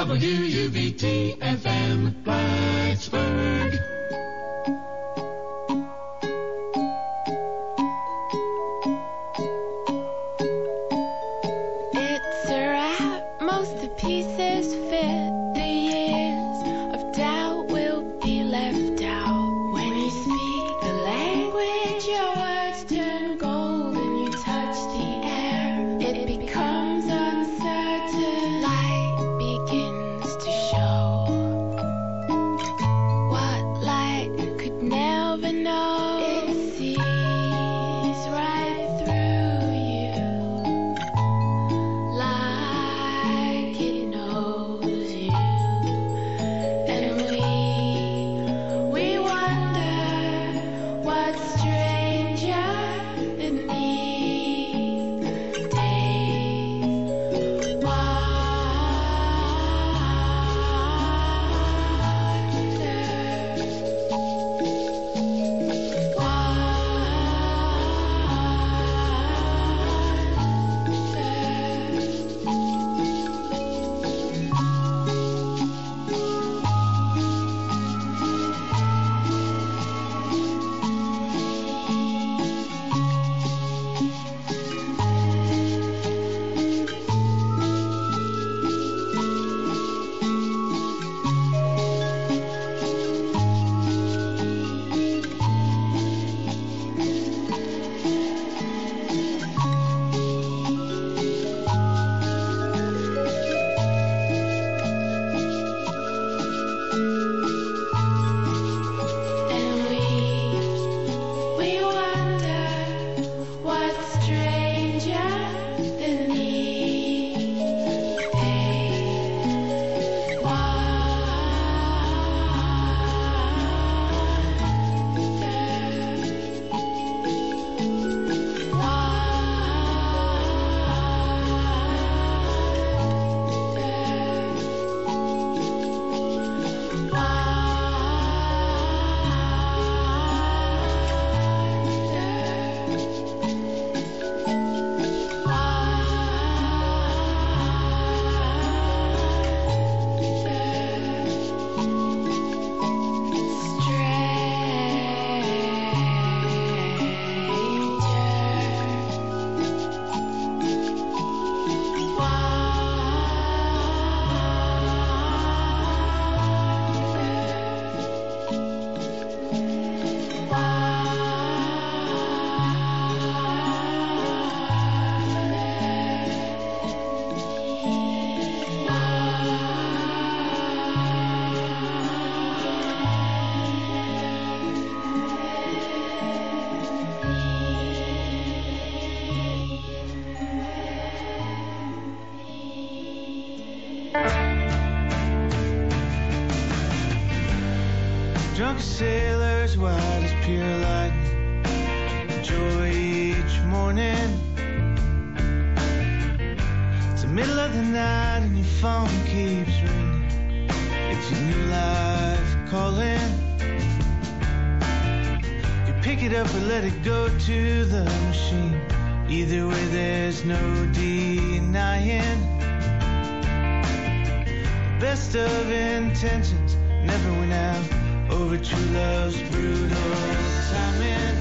WUBT-FM, Plattsburgh. It's a wrap, most of the pieces fit. The years of doubt will be left out. When you speak the language, your words turn gold and you touch the air. It becomes uncertain. Light begins to show. What light could never know. It sees right through you. Like it knows you. And we wonder what's stranger than these days. And we wonder what's stranger than these days. Drunk sailors, white as pure lightning, joy each morning. It's the middle of the night and your phone keeps ringing. It's your new life calling. You pick it up or let it go to the machine. Either way, there's no denying. The best of intentions never went out over true love's brutal timing.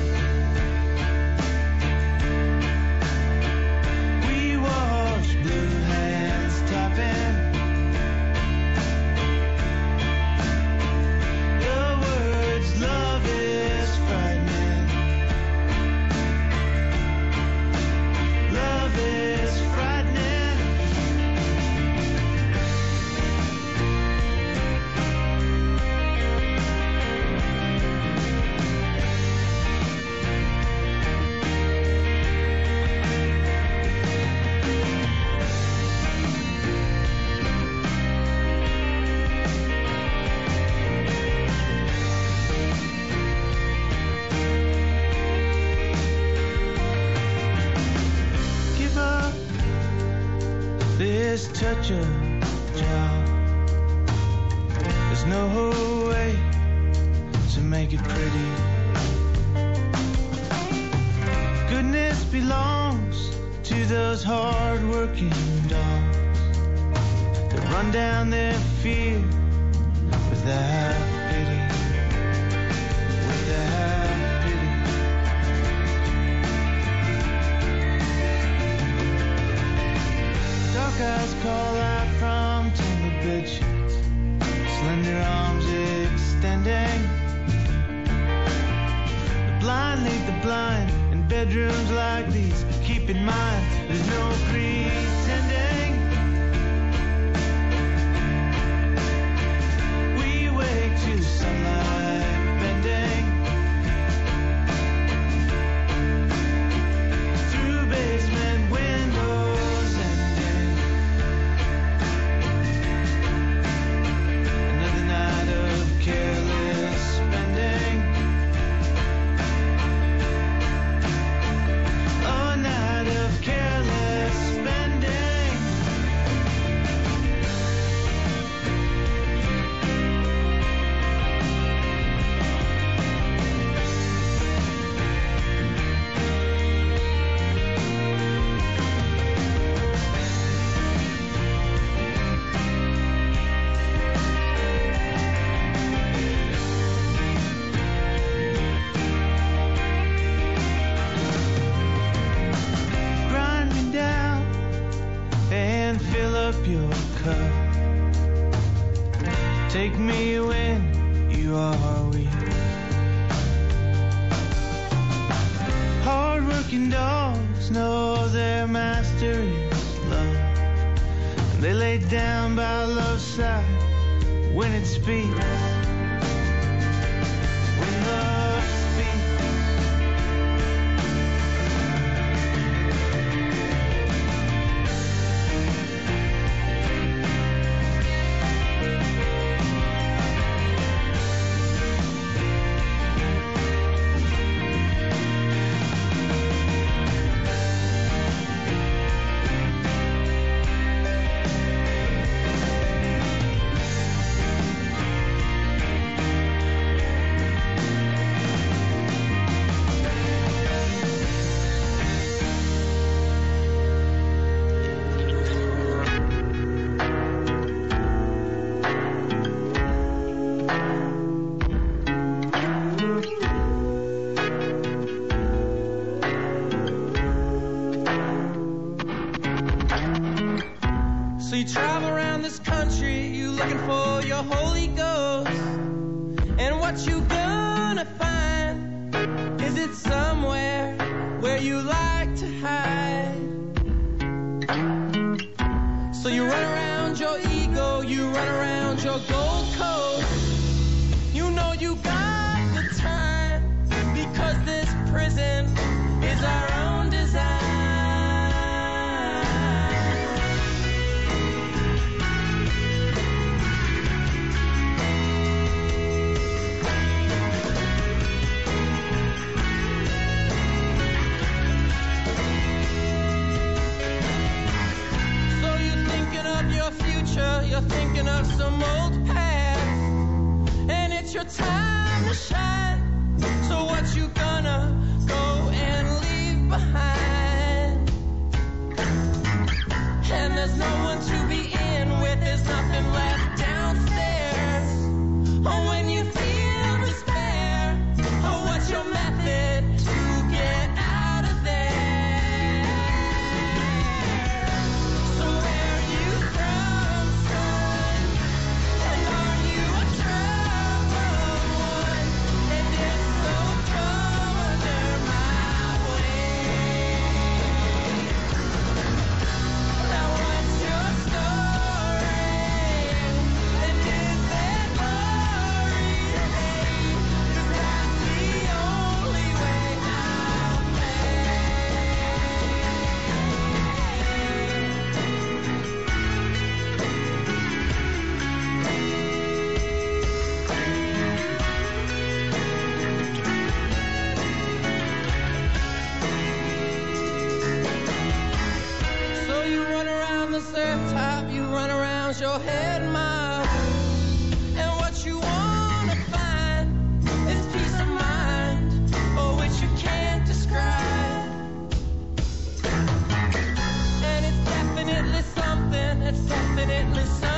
We watch blue hands tapping. The words love is frightening. Love is frightening. This touch of job, there's no way to make it pretty. Goodness belongs to those hard-working dogs. to run down their fear without pity, without pity. Dark eyes call out from timber bed sheets, slender arms extending. The blind lead the blind in bedrooms like these. Keep in mind, there's no pretending. We wake to sunlight bending through basement windows ending. Another night of careless spending. A night of careless spending. Grind me down and fill up your cup. Take me when you are weak. Hard-working dogs know their master is love, and they lay down by love's side when it speaks. When love speaks. So you travel around this country, you looking for your Holy Ghost. And what you gonna find? Is it somewhere where you like to hide? So you run around your ego, you run around your Gold Coast. You know you got the time, because this prison is our own design. You're thinking of some old past, and it's your time to shine. So what you gonna go and leave behind? And there's no one to be in with, there's nothing left downstairs. Oh, when you feel despair, oh, what's your method to get out of there? So where are you from, son? And are you a troubled one? And if so, come under my wing. Now what's your story? And is there glory to hate? 'Cause that's the only way out there. So you run around the surf top, you run around your head miles, and what you wanna find is peace of mind, or which you can't describe. And it's definitely something, it's definitely something.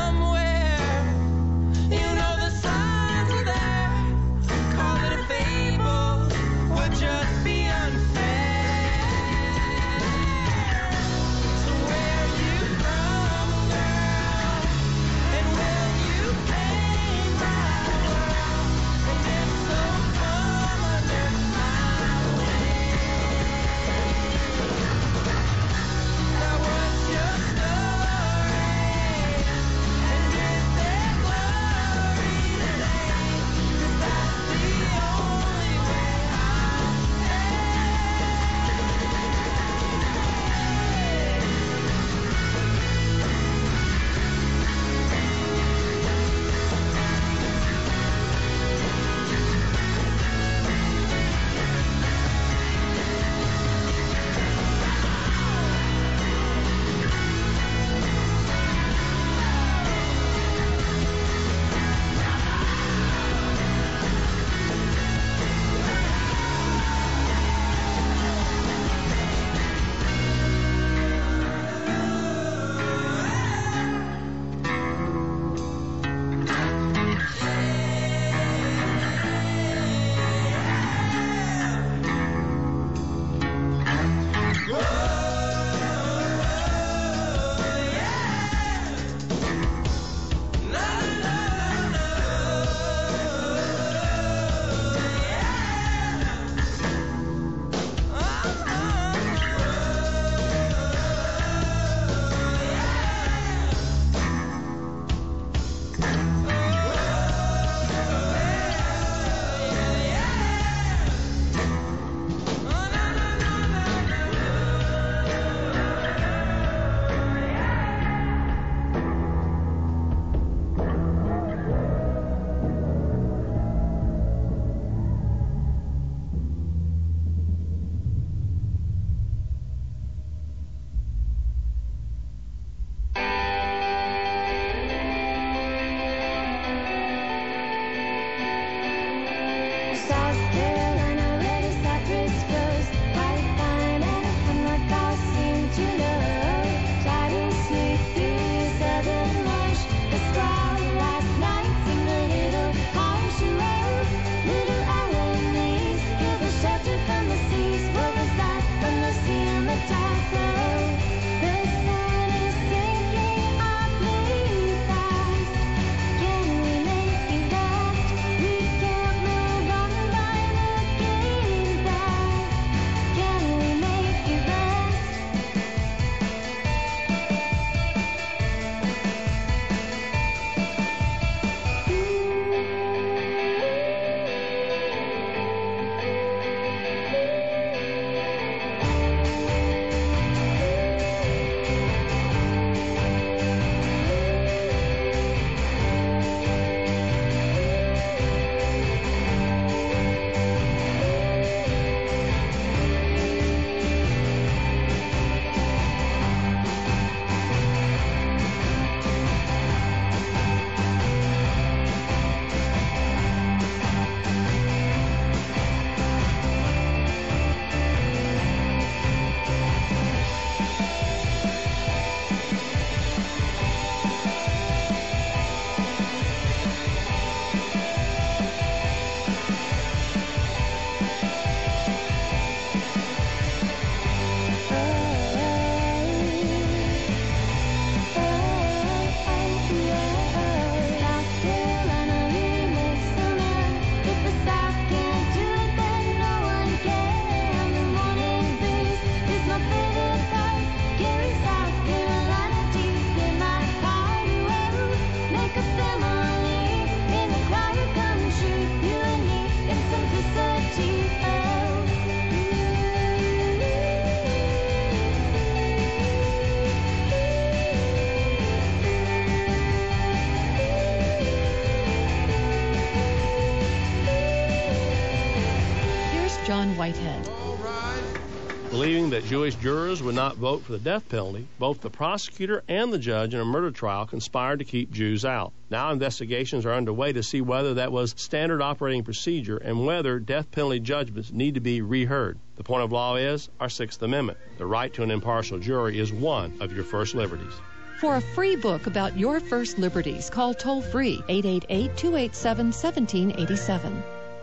Whitehead. Believing that Jewish jurors would not vote for the death penalty, both the prosecutor and the judge in a murder trial conspired to keep Jews out. Now investigations are underway to see whether that was standard operating procedure and whether death penalty judgments need to be reheard. The point of law is our Sixth Amendment. The right to an impartial jury is one of your first liberties. For a free book about your first liberties, call toll-free 888-287-1787.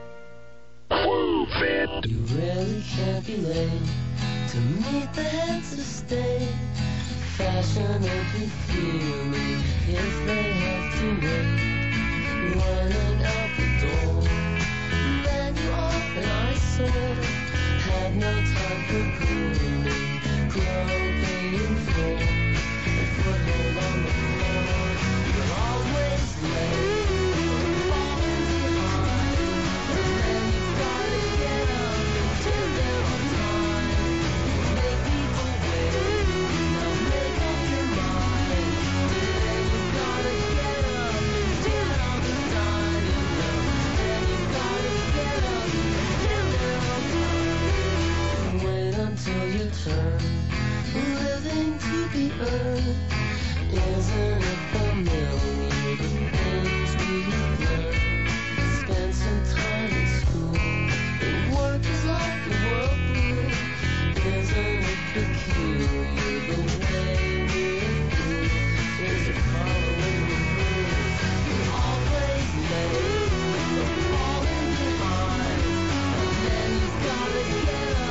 You really can't be late to meet the heads of state. Fashionably feeling if they have to wait. Running out the door, then you off and I saw. Had no time for grooming, groping for a foothold on the floor. You're always late. Until you turn, living to be earned. Isn't it familiar, the things we've learned? Spend some time in school, and work is like a whirlpool. Isn't it peculiar, the way we're through? Is it following the rules? You're always late, you're falling behind, and then you've gotta get up.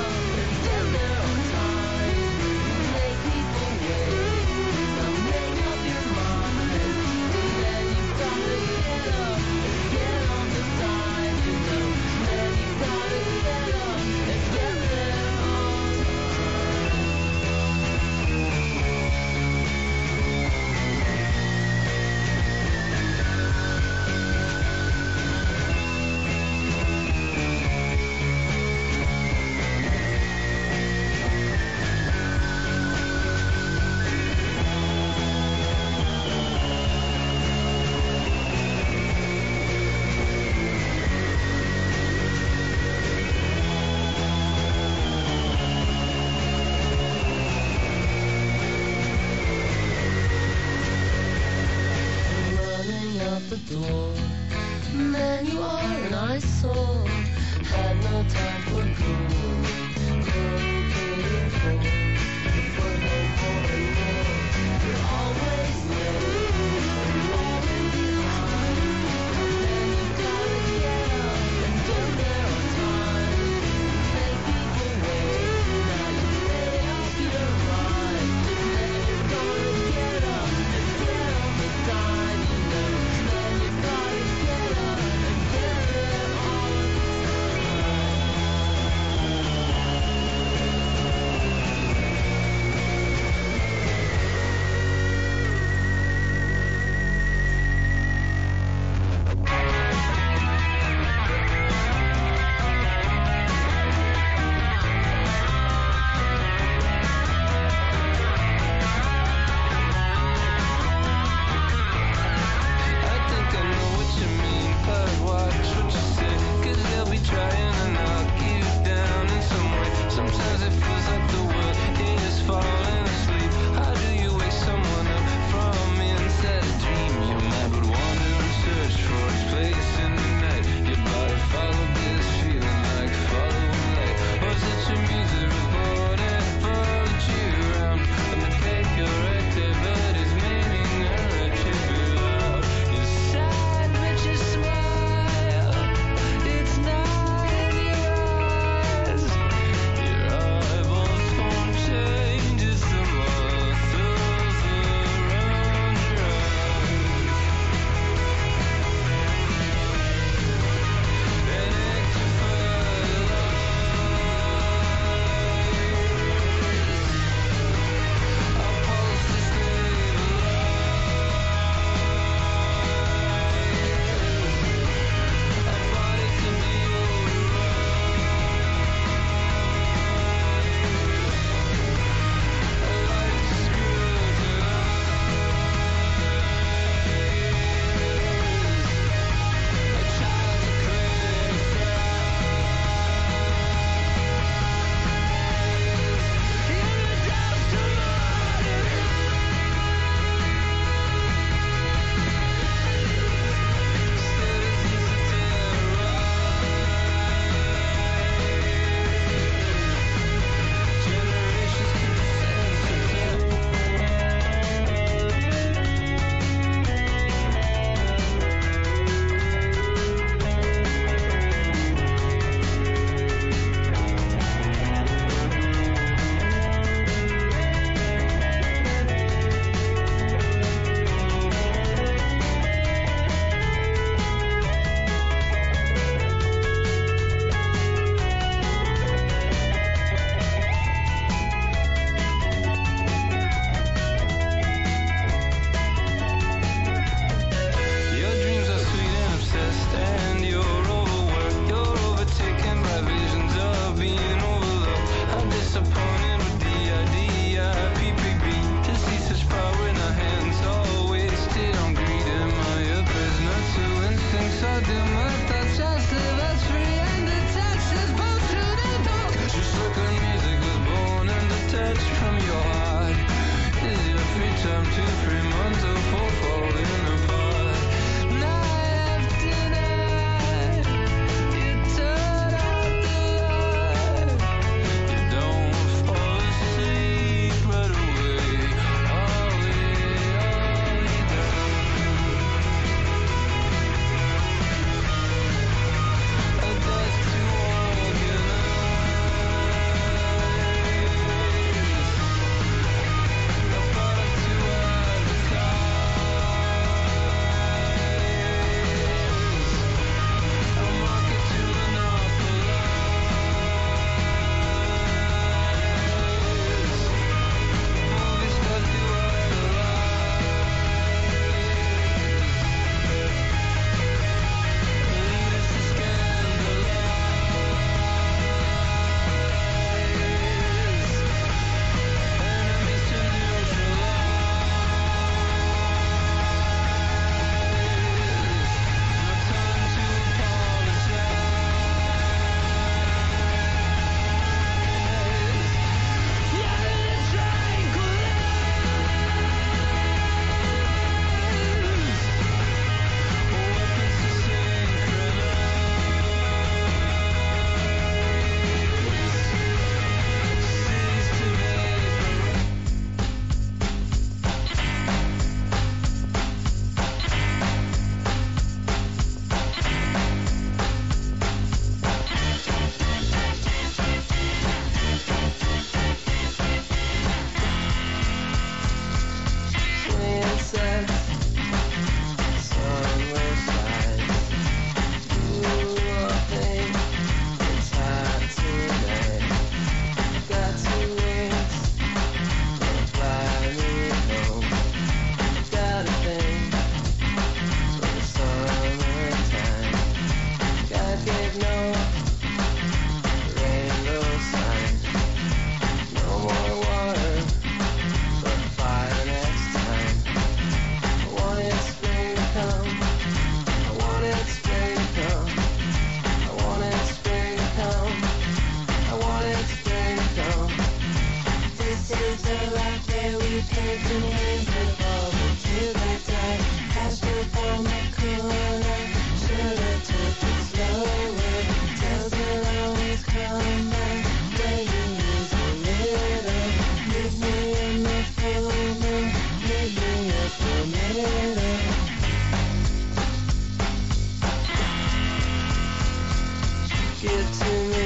Door. Man, you are and I saw. Had no time for grooming, groping for the foothold more and more. You're always late, falling behind, and then you gotta get up and get there on time. Make people wait, now you made up your mind, and then you gotta get up and get on the dime, you know. Gotta get up and get it all the time. paved the names of all the kids that died. Passed up on the corner, should've took it slower. Tells will always come back when you lose a little. Meet me in the full moon, meet me at the middle. Give to me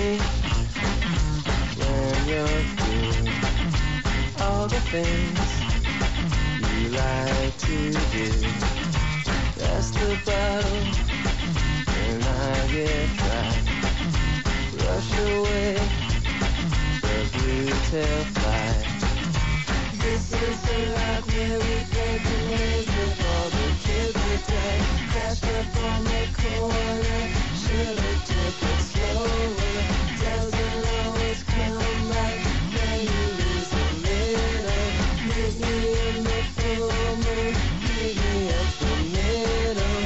when you're through all the things you like to do. That's the bottle when I get dry. Rush away the blue tail fly. This is the rock where we played the names of all the kids that died. Crashed up on the corner, should've took it slower. Tells will always come back when you lose a little. Meet me in the full moon, meet me at the middle.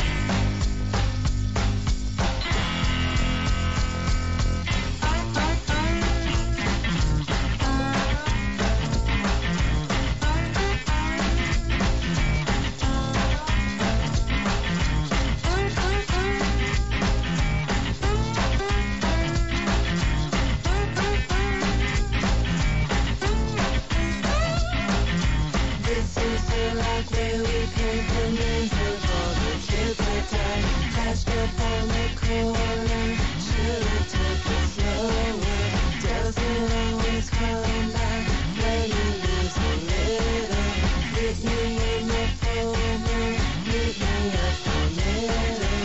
This is the rock where we paint the names of all the kids that died. Passed up on the corner, should've took it slower. Doesn't always come back when you lose a little. Meet me in the full moon, meet me at the middle.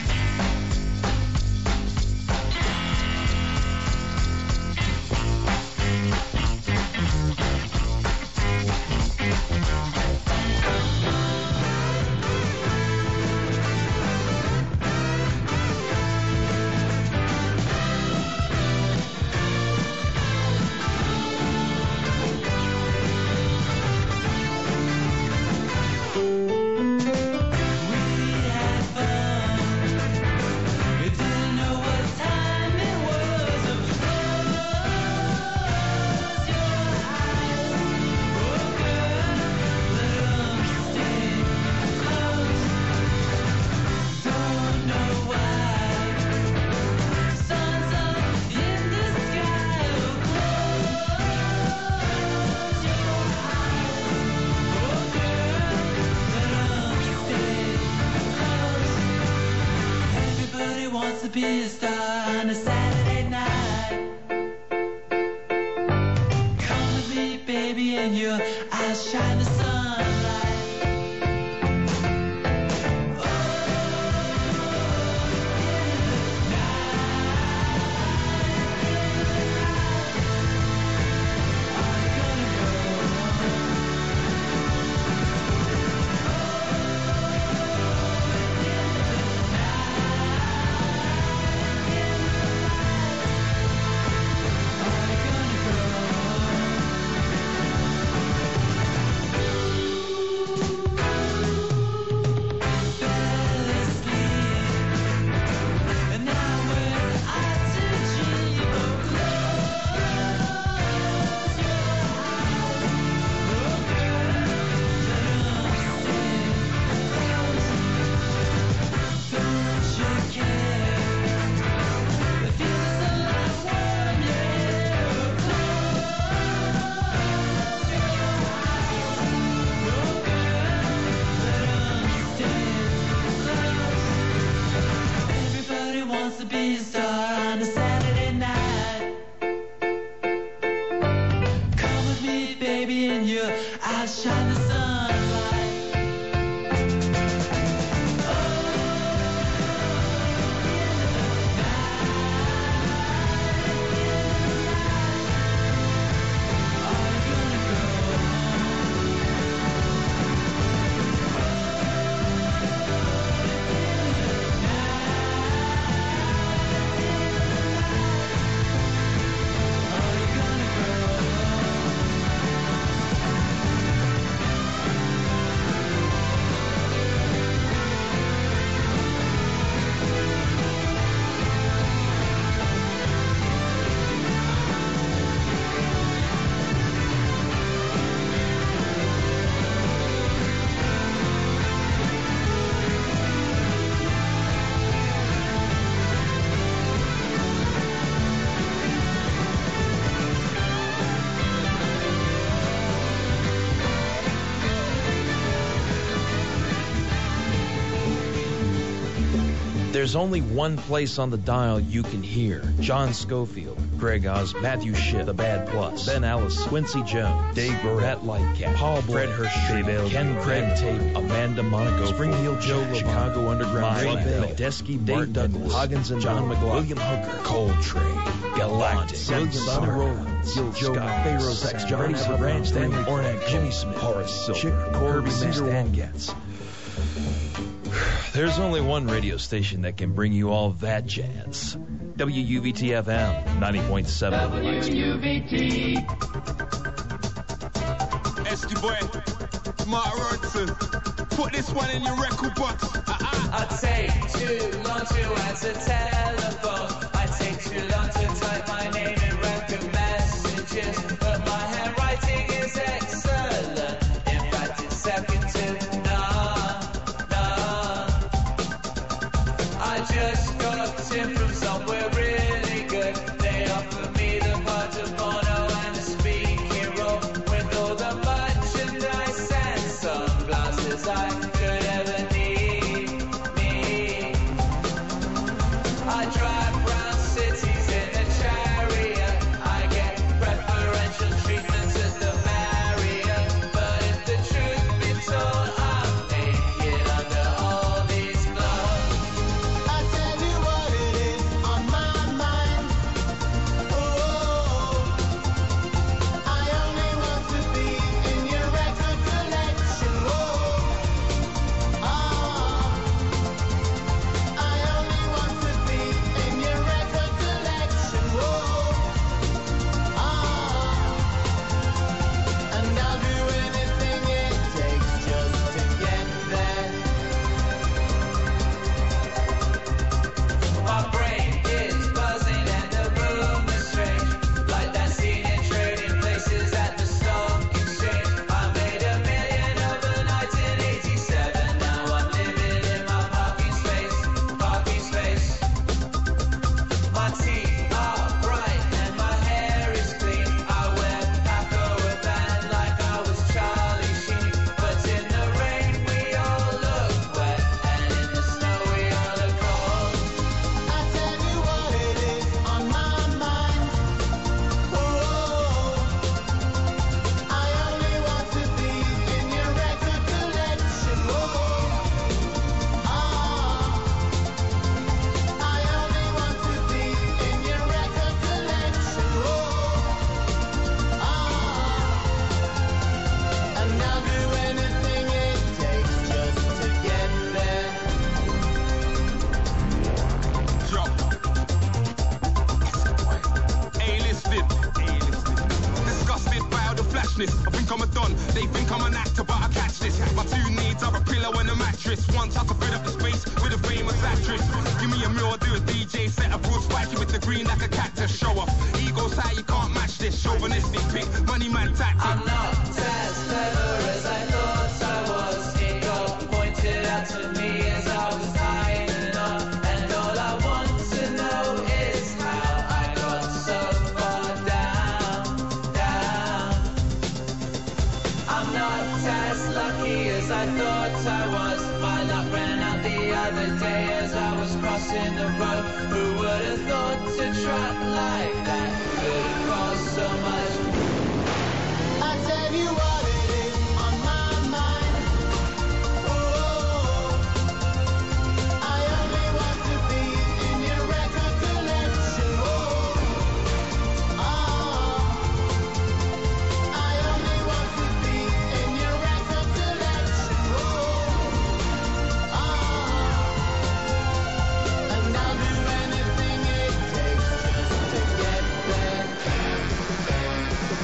Everybody wants to be a star on a Saturday night. Come with me, baby, and your eyes shine the sunlight. There's only one place on the dial you can hear. John Schofield, Greg Oz, Matthew Schiff, The Bad Plus, Ben Ellis, Quincy Jones, Dave Burrett, Lightcat, Paul Blake, Fred Hirsch, Ken Craig Tate, Amanda Monaco, Springfield Joe, Chicago Underground, Medeski, Dave Douglas, Hoggins and John McLaughlin, William Hooker, Coltrane, Galactic, Sonny Rollins, Gil Scott, Pharaoh Sex, Johnny Branch, Stanley Ornak, Jimmy Smith, Horace Silver, Kirby Mastangats. There's only one radio station that can bring you all that jazz. WUVT-FM 90.7. WUVT. Esky boy, Mark Rodson, put this one in your record box. I take too long to answer telephone. I take too long to type my name in record messages. But my handwriting is excellent. In fact, it's second to none. I just got in from somewhere really good. They offered me the part of Bono and a speaking role with all the merchandise and sunglasses I could ever need. I drive round cities in a chariot. I get preferential treatments at the Marriott. But if the truth be told, I'm naked under all these clothes. I tell you what it is on my mind. Oh, I only want to be in your record collection. I only want to be in your record collection. And I'll do anything it takes just to get there. My brain is buzzing and the room is strange. Like that scene in Trading Places at the stock exchange. I made $1 million overnight in '87. Now I'm living in my parking space. My teeth are bright and my hair is clean. I wear Paco Rabanne like I was Charlie Sheen. But in the rain we all look wet, and in the snow we all look cold. I tell you what it is on my mind. Oh, I only want to be in your record collection. I only want to be in your record collection. And I'll do anything it takes just to get there. Yo. A-listed. Disgusted by all the flashness. I think I'm a don. They think I'm an actor, but I catch this. My two needs are a pillow and a mattress. Once I could fill up the space with a famous actress. Give me a meal, I'll do a DJ set. A broad spiky with the green like a cactus. Show off. Ego's high, you can't match this. Chauvinistic pick, money man tactic. I'm not as clever as I thought I was. Ego pointed out to me as I was lining up. And all I want to know is how I got so far down. I'm not as lucky as I thought I was. My luck ran out the other day as I was crossing the road. Who would have thought to truck like that could cost so much? I tell you what it is on my mind. Oh, I only want to be in your record collection. I only want to be in your record collection. And I'll do anything it takes just to get there.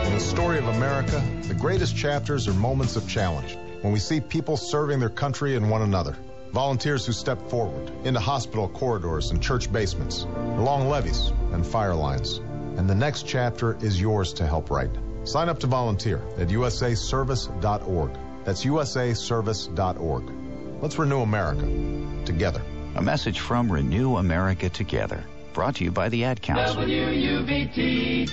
In the story of America, the greatest chapters are moments of challenge, when we see people serving their country and one another. Volunteers who step forward into hospital corridors and church basements, along levees and fire lines. And the next chapter is yours to help write. Sign up to volunteer at usaservice.org. That's usaservice.org. Let's renew America together. A message from Renew America Together. Brought to you by the Ad Council. WUVT.